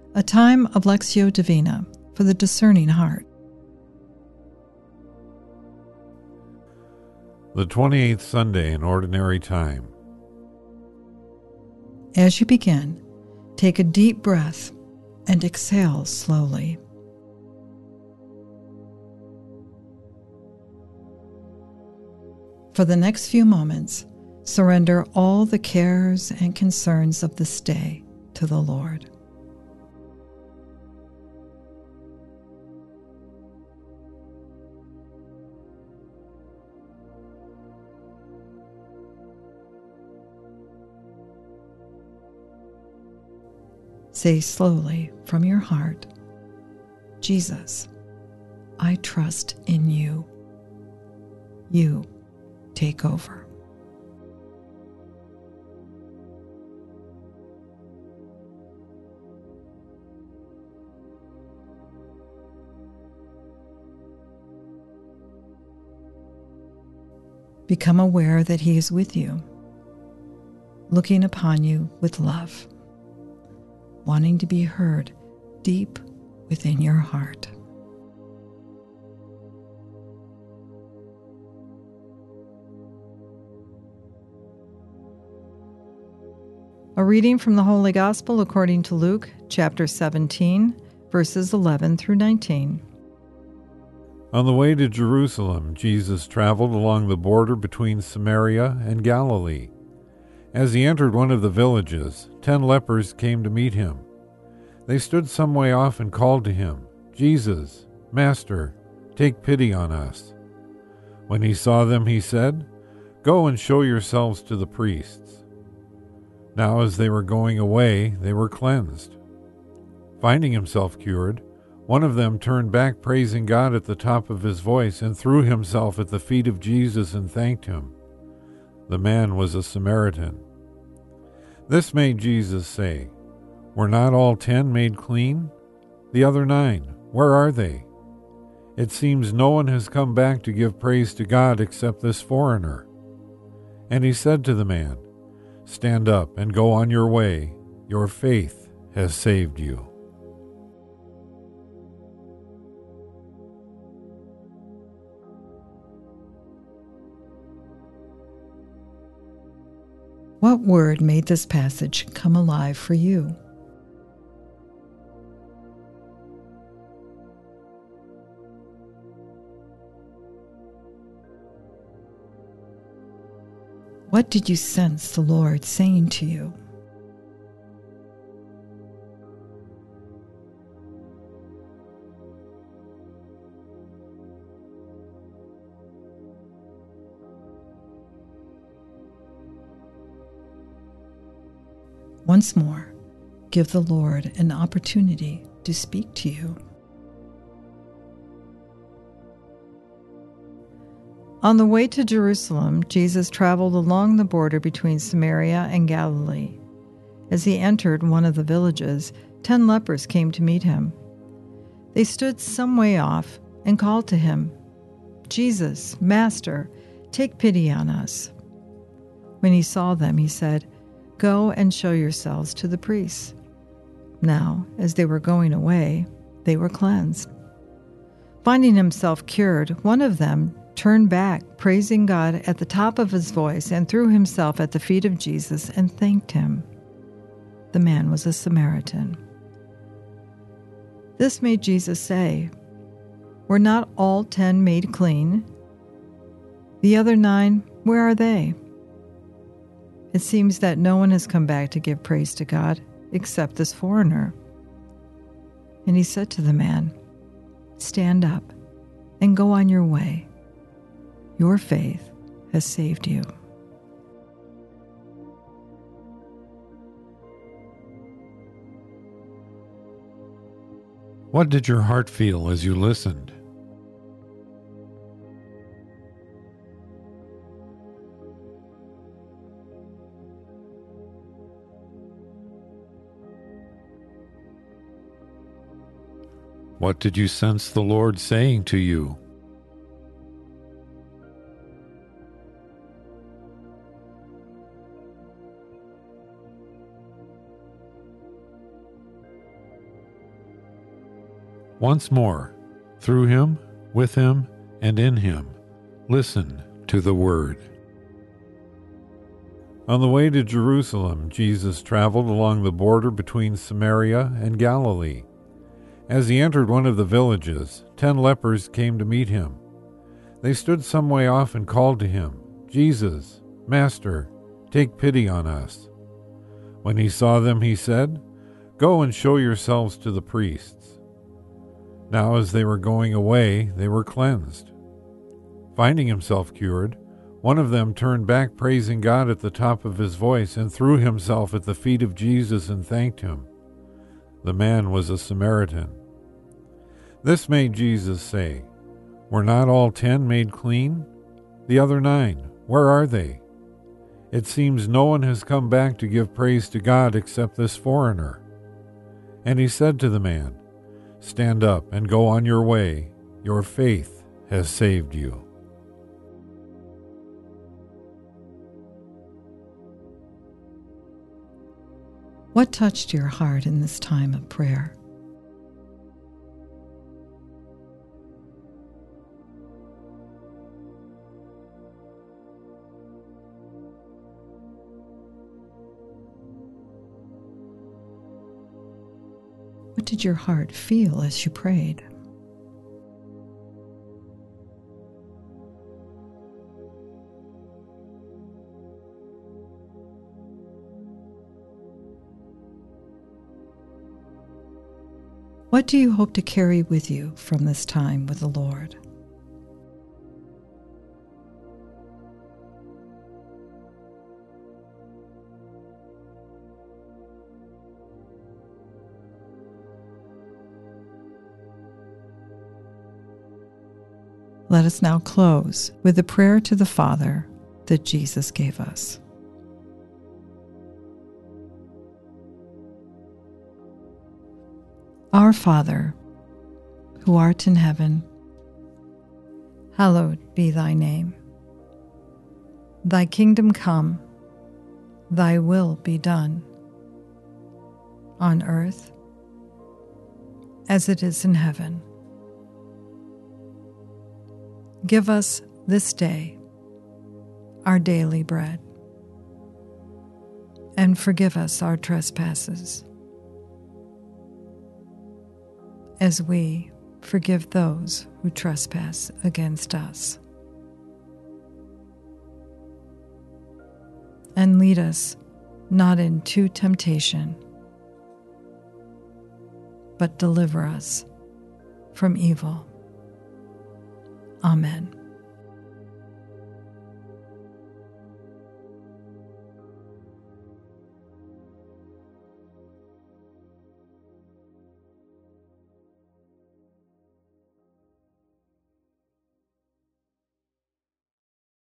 A time of Lectio Divina for the discerning heart. The 28th Sunday in Ordinary Time. As you begin, take a deep breath and exhale slowly. For the next few moments, surrender all the cares and concerns of this day to the Lord. Say slowly from your heart, Jesus, I trust in you. You take over. Become aware that He is with you, looking upon you with love, wanting to be heard deep within your heart. A reading from the Holy Gospel according to Luke, chapter 17, verses 11 through 19. On the way to Jerusalem, Jesus traveled along the border between Samaria and Galilee. As he entered one of the villages, 10 lepers came to meet him. They stood some way off and called to him, Jesus, Master, take pity on us. When he saw them, he said, Go and show yourselves to the priests. Now as they were going away, they were cleansed. Finding himself cured, one of them turned back praising God at the top of his voice and threw himself at the feet of Jesus and thanked him. The man was a Samaritan. This made Jesus say, Were not all 10 made clean? The other 9, where are they? It seems no one has come back to give praise to God except this foreigner. And he said to the man, Stand up and go on your way. Your faith has saved you. What word made this passage come alive for you? What did you sense the Lord saying to you? Once more, give the Lord an opportunity to speak to you. On the way to Jerusalem, Jesus traveled along the border between Samaria and Galilee. As he entered one of the villages, 10 lepers came to meet him. They stood some way off and called to him, Jesus, Master, take pity on us. When he saw them, he said, Go and show yourselves to the priests. Now, as they were going away, they were cleansed. Finding himself cured, one of them turned back, praising God at the top of his voice, and threw himself at the feet of Jesus and thanked him. The man was a Samaritan. This made Jesus say, Were not all 10 made clean? The other 9, where are they? It seems that no one has come back to give praise to God except this foreigner. And he said to the man, Stand up and go on your way. Your faith has saved you. What did your heart feel as you listened? What did you sense the Lord saying to you? Once more, through him, with him, and in him, listen to the word. On the way to Jerusalem, Jesus traveled along the border between Samaria and Galilee. As he entered one of the villages, 10 lepers came to meet him. They stood some way off and called to him, "Jesus, Master, take pity on us." When he saw them, he said, "Go and show yourselves to the priests." Now as they were going away, they were cleansed. Finding himself cured, one of them turned back praising God at the top of his voice and threw himself at the feet of Jesus and thanked him. The man was a Samaritan. This made Jesus say, "Were not all 10 made clean? The other 9, where are they? It seems no one has come back to give praise to God except this foreigner." And he said to the man, "Stand up and go on your way. Your faith has saved you." What touched your heart in this time of prayer? What did your heart feel as you prayed? What do you hope to carry with you from this time with the Lord? Let us now close with the prayer to the Father that Jesus gave us. Our Father, who art in heaven, hallowed be thy name. Thy kingdom come, thy will be done, on earth as it is in heaven. Give us this day our daily bread, and forgive us our trespasses, as we forgive those who trespass against us. And lead us not into temptation, but deliver us from evil. Amen.